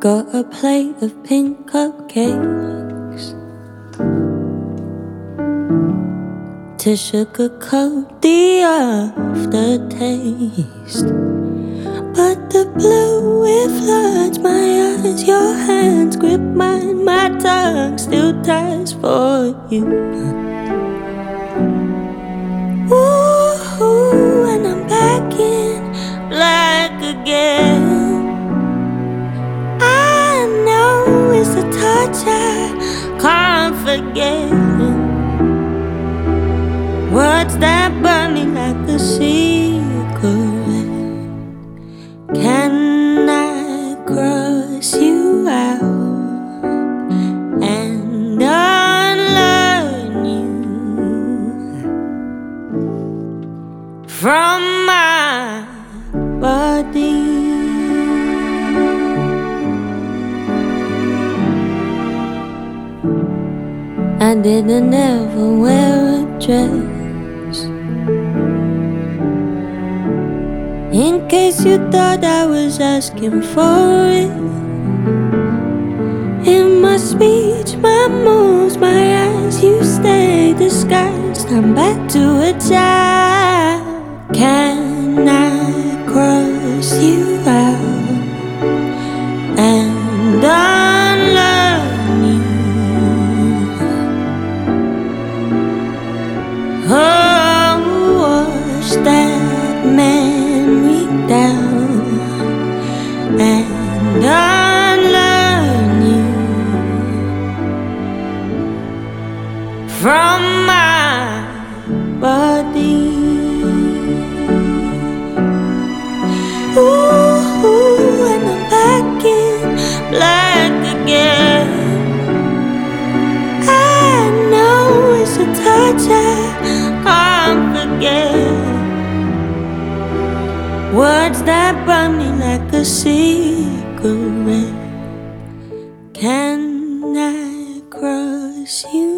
Got a plate of pink cupcakes to sugarcoat the aftertaste. But the blue, it floods my eyes. Your hands grip mine, my tongue still ties for you. Ooh, and I'm back in black again. I know it's a touch I can't forget. Words that burn me like a cigarette. Can I cross you out and unlearn you from my body? I didn't ever wear a dress, in case you thought I was asking for it. In my speech, my moves, my eyes, you stay disguised. I'm back to a child. Can I cross you out and unlearn you? Oh, wash that memory down and unlearn you from my body. Ooh, and I'm back in black again. I know it's a touch I can't forget. Words that burn me like a cigarette. Can I cross you